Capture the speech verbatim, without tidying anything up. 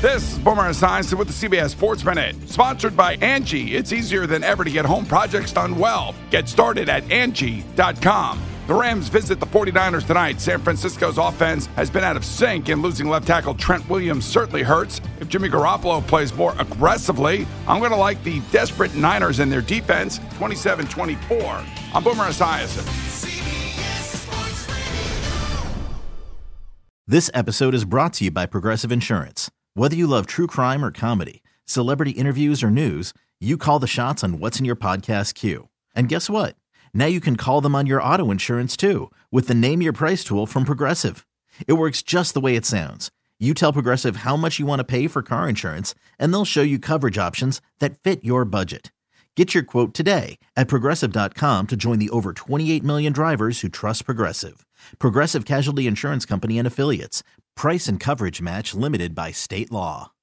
This is Boomer Esiason with the C B S Sports Minute, sponsored by Angie. It's easier than ever to get home projects done well. Get started at Angie dot com. The Rams visit the 49ers tonight. San Francisco's offense has been out of sync, and losing left tackle Trent Williams certainly hurts. If Jimmy Garoppolo plays more aggressively, I'm going to like the desperate Niners and their defense, twenty-seven twenty-four. I'm Boomer Esiason. This episode is brought to you by Progressive Insurance. Whether you love true crime or comedy, celebrity interviews or news, you call the shots on what's in your podcast queue. And guess what? Now you can call them on your auto insurance too with the Name Your Price tool from Progressive. It works just the way it sounds. You tell Progressive how much you want to pay for car insurance, and they'll show you coverage options that fit your budget. Get your quote today at Progressive dot com to join the over twenty-eight million drivers who trust Progressive. Progressive Casualty Insurance Company and Affiliates. Price and coverage match limited by state law.